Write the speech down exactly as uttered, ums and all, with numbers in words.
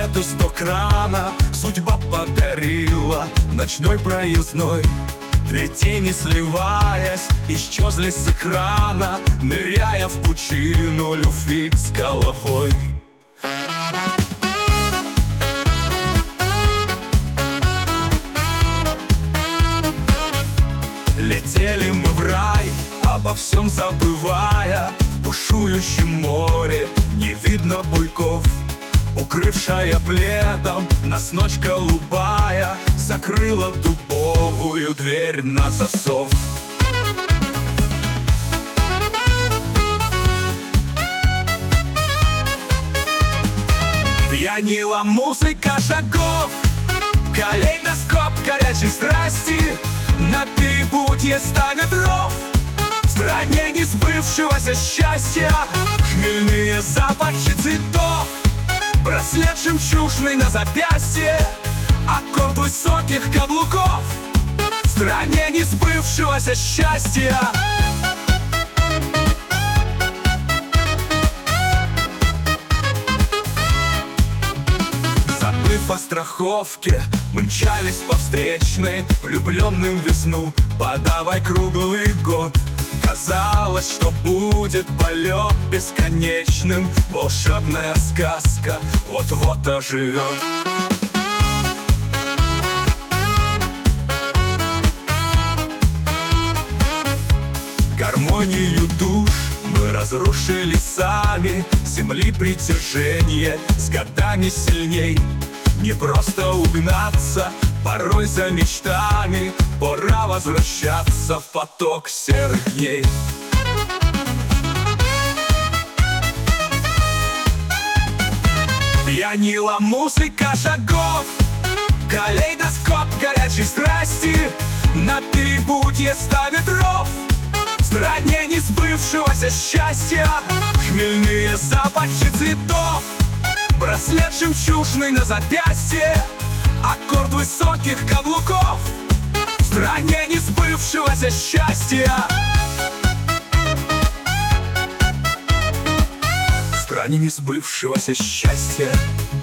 эту сто крана судьба подарила ночной проездной. Две тени, сливаясь, исчезли с экрана, ныряя в пучину любви с головой. Летели мы в рай, обо всем забывая. В бушующем море не видно буйков. Укрывшая пледом нас ночь голубая закрыла дубовую дверь на засов. Пьянила музыка шагов, калейдоскоп горячей страсти. На перепутье станет ров, в стране несбывшегося счастья. Хмельные запахи цветов, браслет жемчужный на запястье, аккорд высоких каблуков, в стране несбывшегося счастья. Забыв о страховке, мы мчались по встречной, влюбленным в весну, подавай круглый год. Казалось, что будет полет бесконечным, волшебная сказка вот-вот оживет. Гармонию душ мы разрушили сами, земли притяжение с годами сильней. Не просто угнаться, порой за мечтами, пора возвращаться в поток серых дней. Пьянила музыка шагов, калейдоскоп горячей страсти. На перепутье ставит ров, в стране несбывшегося счастья. Хмельные запахи цветов, браслет жемчужный на запястье, аккорд высоких каблуков, в стране несбывшегося счастья. В стране несбывшегося счастья.